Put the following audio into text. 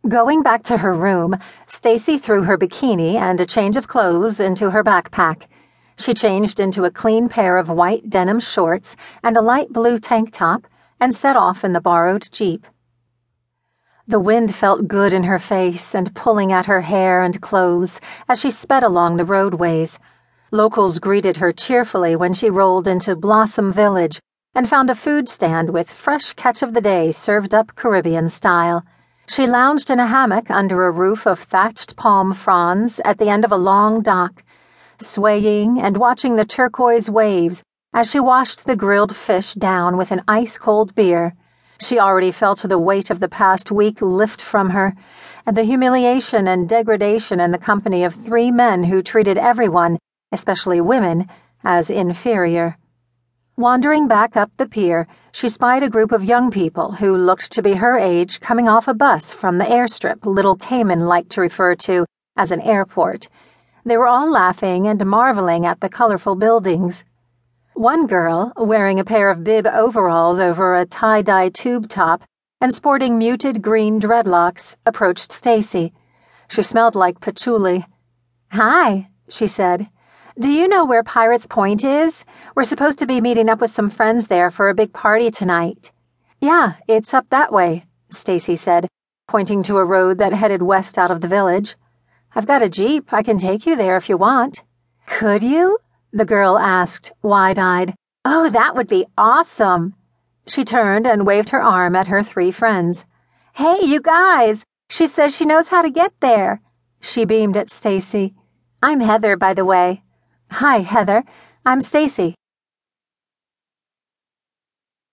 Going back to her room, Stacy threw her bikini and a change of clothes into her backpack. She changed into a clean pair of white denim shorts and a light blue tank top and set off in the borrowed Jeep. The wind felt good in her face and pulling at her hair and clothes as she sped along the roadways. Locals greeted her cheerfully when she rolled into Blossom Village and found a food stand with fresh catch of the day served up Caribbean style. She lounged in a hammock under a roof of thatched palm fronds at the end of a long dock, swaying and watching the turquoise waves as she washed the grilled fish down with an ice-cold beer. She already felt the weight of the past week lift from her, and the humiliation and degradation in the company of 3 men who treated everyone, especially women, as inferior. Wandering back up the pier, she spied a group of young people who looked to be her age coming off a bus from the airstrip Little Cayman liked to refer to as an airport. They were all laughing and marveling at the colorful buildings. One girl, wearing a pair of bib overalls over a tie-dye tube top and sporting muted green dreadlocks, approached Stacy. She smelled like patchouli. "Hi," she said. "Do you know where Pirates Point is? We're supposed to be meeting up with some friends there for a big party tonight." "Yeah, it's up that way," Stacy said, pointing to a road that headed west out of the village. "I've got a Jeep. I can take you there if you want." "Could you?" the girl asked, wide-eyed. "Oh, that would be awesome." She turned and waved her arm at her 3 friends. "Hey, you guys! She says she knows how to get there." She beamed at Stacy. "I'm Heather, by the way." "Hi, Heather. I'm Stacy."